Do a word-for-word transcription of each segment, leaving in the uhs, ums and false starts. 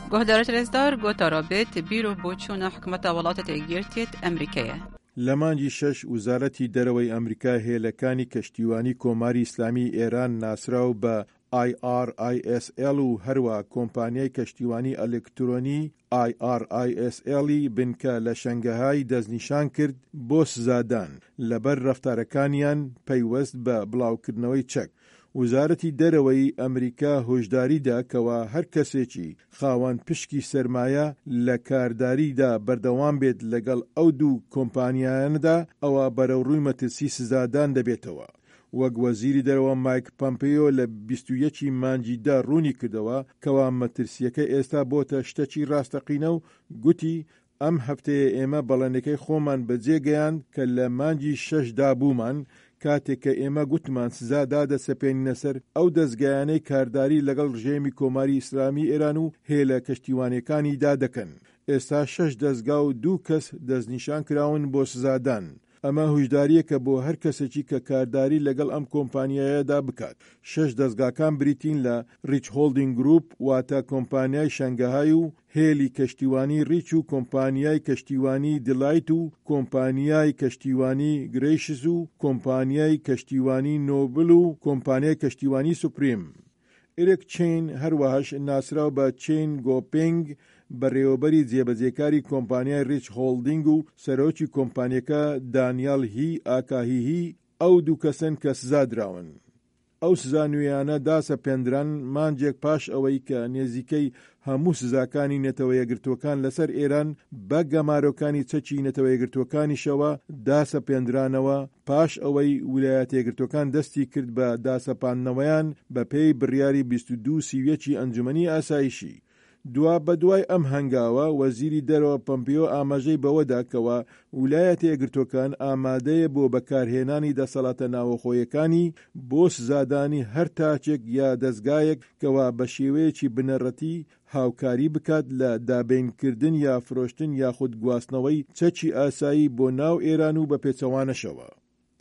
گهدارت رزدار گوتارا بیت بیرو بوچون حکمت ولاتت ایگیرتیت امریکیه. لەمانجی شەش وزارەتی دەرەوەی ئەمریکا هێلەکانی کەشتیوانی کۆماری ئیسلامی ئێران ناسراو بە آی آر آی ئێس ئێل و هەروە کۆمپانیای کەشتیوانی ئەلکترۆنی آی آر آی ئێس ئێلی بنکە لە شەنگەهای دەستنیشان کرد بۆ سزادان لەبەر ڕەفتارەکانیان پەیوەست بە بڵاوکردنەوەی چەک. وزارەتی دەرەوەی ئەمریکا هۆشداریدا کەوا هەر کەسێکی خاوەن پشکی سەرمایە لە کارداریدا بەردەوام بێت لەگەڵ ئەو دوو کۆمپانیایانەدا ئەوە بەرەوڕووی مەترسی سزادان دەبێتەوە. وەک وەزیری دەرەوە مایک پۆمپیۆ لە بیست و یەکی مانجیدا ڕوونی کردەوە کەوا مەترسیەکە ئێستا بۆتە شتێکی ڕاستەقینە و گوتی ئەم هەفتەیە ئێمە بەڵێنەکەی خۆمان بەجێگەیاند کە لە مانجی شەشدا بوومان کاتێک کە ئێمە گوتمان سزادا دەسەپێنینە سەر ئەو دەستگایانەی کارداری لەگەڵ ڕژێمی کۆماری ئیسلامی ئێران و هێلە کەشتیوانیەکانیدا دەکەن. ئێستا شەش دەستگا و دوو کەس دەستنیشان کراون بۆ سزادان. ئەمە هۆشداریەکە بۆ هەر کەسێکی کە کارداری لەگەڵ ئەم کۆمپانیایەدا بکات. شەش دەستگاکان بریتین لە ریچ هۆڵدینگ گروپ واتە کۆمپانیای شەنگەهای و هێلی کەشتیوانی ریچ و کۆمپانیای کەشتیوانی دلایت و کۆمپانیای کەشتیوانی گرێیشز و کۆمپانیای کەشتیوانی نۆبل و کۆمپانیای کەشتیوانی سوپریم. ئێرێک چین هەروەهاش ناسراو بە چین گۆپینگ بەڕێوەبەری جێبەجێکاری کۆمپانیای ریچ هۆڵدینگ و سەرۆکی کۆمپانیەکە دانیال هی ئاکاهیهی ئەو دوو کەسن کە سزادراون. ئەو سزا نوێیانە داسەپێندران مانجێک پاش ئەوەی کە نێزیکەی هەموو سزاکانی نەتەوە یەکگرتوەکان لەسەر ئێران بە گەمارۆکانی چەکی نەتەوە یەکگرتوەکانیشەوە داسەپێندرانەوە پاش ئەوەی ویلایەتە یەکگرتوەکان دەستی کرد بە داسەپاندنەوەیان بە پێی بڕیاری بیست و دوو سیویەکی ئەنجومەنی ئاسایشی. دوا بە دوای ئەم هەنگاوە وەزیری دەرەوە پۆمپیۆ ئاماژەی بەوەدا کەوە ویلایەتە یەکگرتوەکان ئامادەیە بۆ بەکارهێنانی دەسەڵاتە ناوەخۆیەکانی بۆ سزادانی هەر تاچێک یا دەستگایەک کەوا بە شێوەیەکی بنەڕەتی هاوکاری بکات لە دابینکردن یا فرۆشتن یاخود گواستنەوەی چەکی ئاسایی بۆ ناو ئێران و بە پێچەوانەشەوە.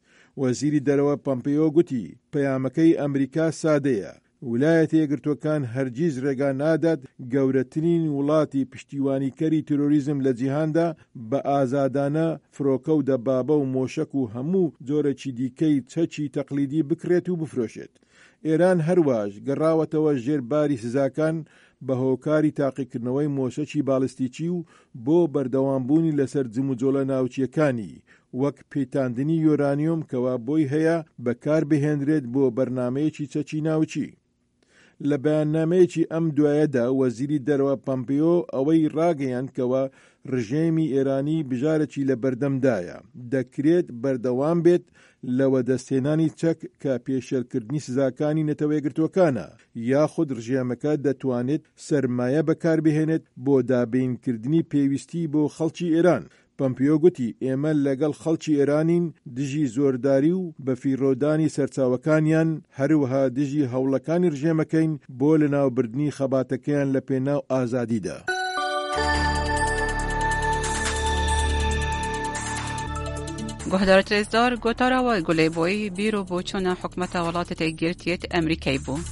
وەزیری دەرەوە پۆمپیۆ گوتی پەیامەکەی ئەمریکا سادەیە. ویلایەتە یەکگرتوەکان هەرگیز ڕێگا نادات گەورەترین وڵاتی پشتیوانیکەری تۆرۆریزم لە جیهاندا بە ئازادانە فرۆکە و دەبابە و مۆشک و هەموو جۆرەی دیکەی چەکی تەقلیدی بکرێت و بفرۆشێت. ئێران هەروەش گەڕاوەتەوە ژێر باری سزاکان بە هۆکاری تاقیکردنەوەی مۆشەکی باڵستیکی و بۆ بەردەوامبوونی لەسەر جم و جۆلە ناوچیەکانی وەک پێیتاندنی یۆرانیۆم کەوا بۆی هەیە بەکار بهێنرێت بۆ بەرنامەیەکی چەکی ناوچی. لە بەیاننامەیەکی ئەم دوایەدا وەزیری دەرەوە پۆمپیۆ ئەوەی ڕاگەیاند کەوە ڕژێمی ئێرانی بژارێکی لە بەردەمدایە دەکرێت بەردەوام بێت لەوە دەستێنانی چەک کە پێشێلکردنی سزاکانی نەتەوە یەکگرتوەکانە یاخود ڕژێمەکە دەتوانێت سەرمایە بەکاربهێنێت بۆ دابینکردنی پێویستی بۆ خەڵکی ئێران. پۆمپیۆ گوتی ئێمە لەگەڵ خەڵکی ئێرانین دژی زۆرداری و بەفیڕۆدانی سەرچاوەکانیان هەروەها دژی هەوڵەکانی ڕژێمەکەین بۆ لەناوبردنی خەباتەکەیان لە پێناو ئازادیدا. گهدارت رزدار گوتارا و گلی بوی بیرو بوچون حکمت ولاتت ایگیرتیت امریکی بو.